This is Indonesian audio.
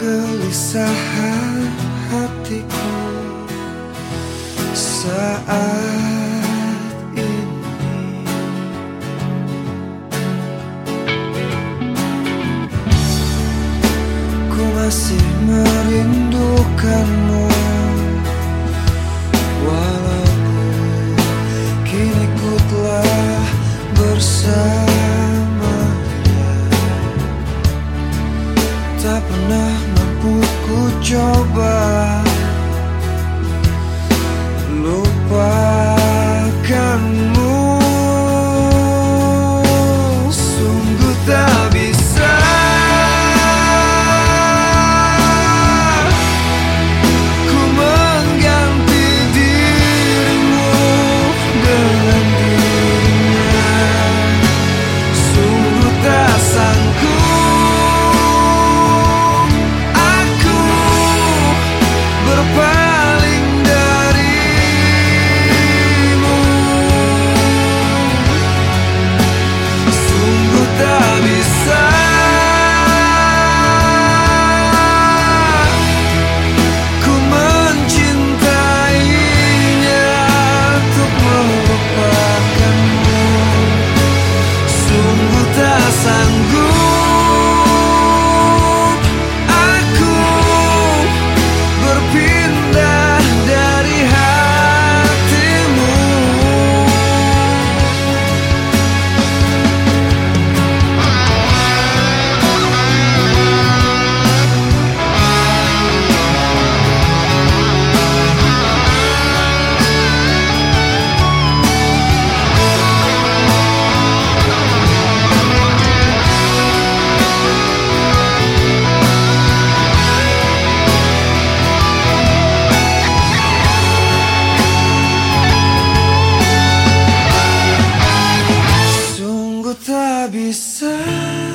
kegelisahan hatiku saat ini. Ku masih merindukanmu, walaupun kini ku telah bersama dia. Tak pernah mampu ku coba lupakanmu. Sungguh tak bisa ku mengganti dirimu dengan dirinya. Sungguh tak sanggup aku berpaling darimu. Sungguh tak bisa ku mencintainya untuk melupakanmu. Sungguh tak sanggup aku berpindah dari hatimu. Sungguh tak bisa